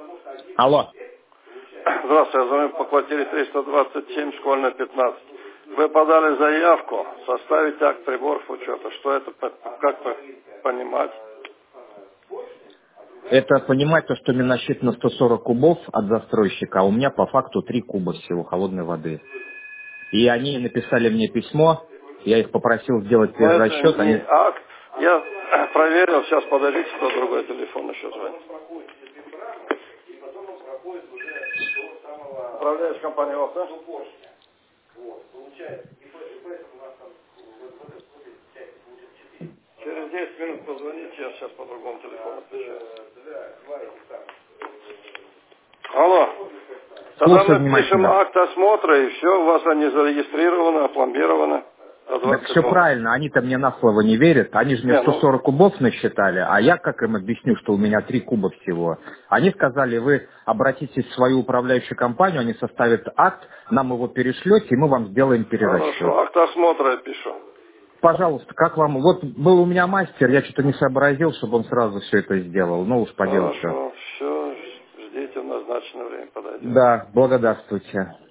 Алло. Здравствуйте, я звоню по квартире 327, школьная 15. Вы подали заявку составить акт приборов учета. Что это, как понимать? Это понимать то, что мне насчитано 140 кубов от застройщика, а у меня по факту 3 куба всего холодной воды. И они написали мне письмо, я их попросил сделать Но это перерасчет, не они... акт. Я проверил, сейчас подождите, кто другой телефон еще звонит. Управляешь компанией ОСА? Через 10 минут позвоните, я сейчас по другому телефону отвечаю. Алло. Тогда Слушаю мы пишем внимательно. акт осмотра, и все, у вас они зарегистрированы, опломбированы. До Так все 27. правильно, они-то мне на слово не верят, они же мне Не, 140 кубов насчитали, а я как им объясню, что у меня 3 куба всего? Они сказали, вы обратитесь в свою управляющую компанию, они составят акт, нам его перешлете, и мы вам сделаем перерасчет. Хорошо, акт осмотра я пишу. Пожалуйста, как вам? Вот был у меня мастер, я что-то не сообразил, чтобы он сразу все это сделал. Ну уж поделать что. Хорошо, все, ждите в назначенное время, подойдет. Да, благодарствуйте.